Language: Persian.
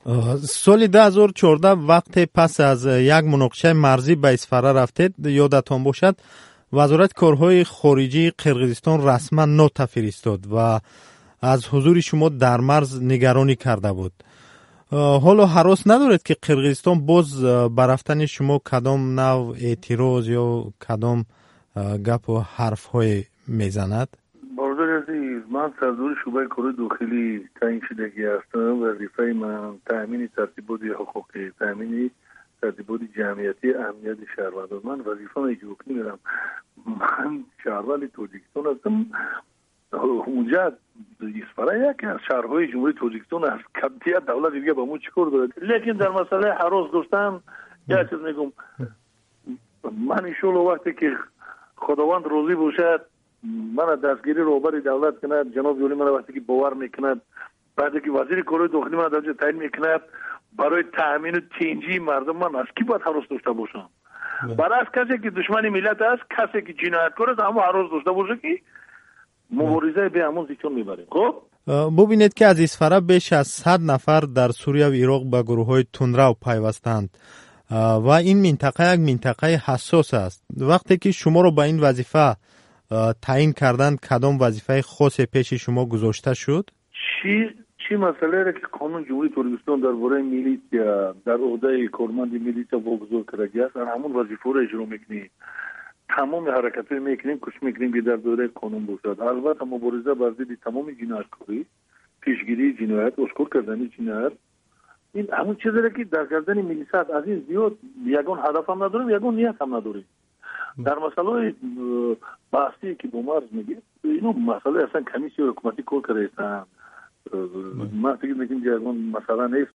سال 2014 وقت پس از یک مناقشه مرزی به اسفره رفتید، یادتان باشد وزارت کارهای خارجی قرقیزستان رسما نوت فرستاد و از حضور شما در مرز نگرانی کرده بود. حالا هراس ندارد که قرقیزستان باز به رفتن شما کدام نوع اعتراض یا کدام گپ و حرف های میزند؟ برادر عزیز، من سردار شعبه کار داخلی تعیین شدگی هستم. وظیفه من تامین ترتیبات حقوقی، تامین ترتیبات جمعیتی، امنیت شهروندان. من وظیفه را اجرا می‌کنم. من شهروند تاجیکستان هستم. اونجا اسفره یکی از شهرهای جمهوری تاجیکستان است. کمتیت دولت دیگه با ما چیکار داره؟ لیکن در مسئله هراس داشتن یک چیز میگم، من ان شاء الله وقتی که خداوند راضی باشد من دستگیری روبر دولت کند، جناب یولی من وقتی که باور میکند، بعد که وزیر کارهای داخلی من در تعیین میکند برای تامین و تنجی مردم، من از کی باید هراس داشته باشم؟ برای از کسی که دشمن ملت است، کسی که جنایتکار است، اما هراس داشته باشه که مبارزه به همون زیتون میبریم. خب ببینید که از اسفره بیش از 100 نفر در سوریه و عراق به گروه های تندرو پیوستند و این منطقه یک منطقه حساس است. وقتی که شما رو به این وظیفه تعیین کردند، کدام وظیفه خاص پیش شما گذاشته شد؟ چی مسئله را که قانون جمهوری ترکستان درباره میلیشیا در عهده کارمند میلیشیا واگذار کرده است، همون وظیفه را اجرا میکنیم. تمام حرکت رو میکنیم، کش میکنیم که در دوره قانون باشد. البته مبارزه بر ضد تمام جنایتکاری، پیشگیری جنایت، اسکور کردن جنایت، این همون چیزی که در گردن میلیسات عزیز زیاد یگان هدف هم نداریم، یگان نیت هم نداریم. در مسئله بحثی که با مرز میگه، اینو مسئله اصلا کمیسی حکومتی کار کرده. من فکر میکنم که یگان مسئله نیست.